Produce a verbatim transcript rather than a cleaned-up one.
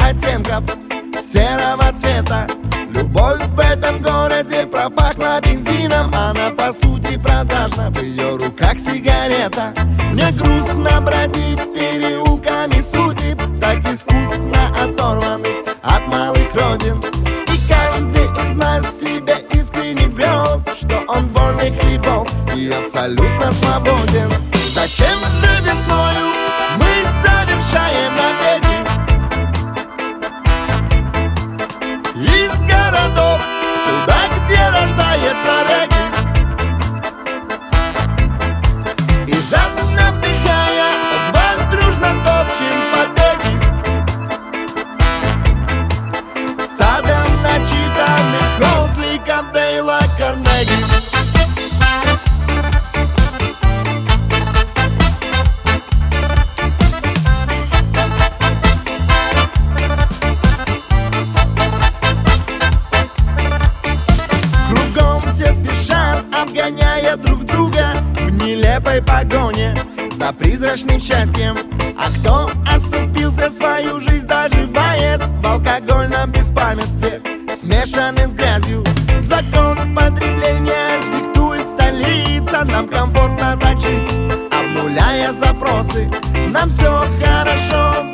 оттенков серого цвета. Любовь в этом городе пропахла бензином. Она по сути продажна, в ее руках сигарета. Мне грустно бродить переулками судеб, так искусно оторванных от малых родин. И каждый из нас себе искренне врет, что он вольный хлебов и абсолютно свободен. Зачем же весною мы совершаем набеги из городов туда, где рождается регги, и жадно вдыхая два дружно топчем побеги стадом начитанных осликов Дейла Карнеги. Обгоняя друг друга в нелепой погоне за призрачным счастьем. А кто оступился, свою жизнь доживает в алкогольном беспамятстве, смешанным с грязью. Закон потребления диктует столица. Нам комфортно так жить, обнуляя запросы. Нам все хорошо